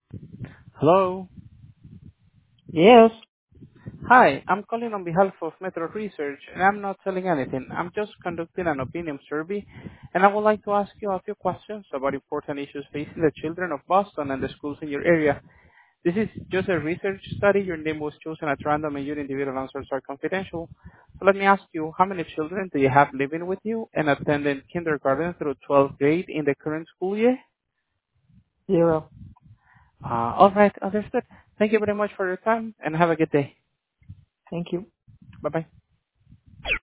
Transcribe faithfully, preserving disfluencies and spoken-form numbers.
Hello. Yes. Hi, I'm calling on behalf of Metro Research, and I'm not selling anything. I'm just conducting an opinion survey, and I would like to ask you a few questions about important issues facing the children of Boston and the schools in your area. This is just a research study. Your name was chosen at random, and your individual answers are confidential. So let me ask you, how many children do you have living with you and attending kindergarten through twelfth grade in the current school year? Zero. Uh, all right, understood. Thank you very much for your time, and have a good day. Thank you. Bye-bye.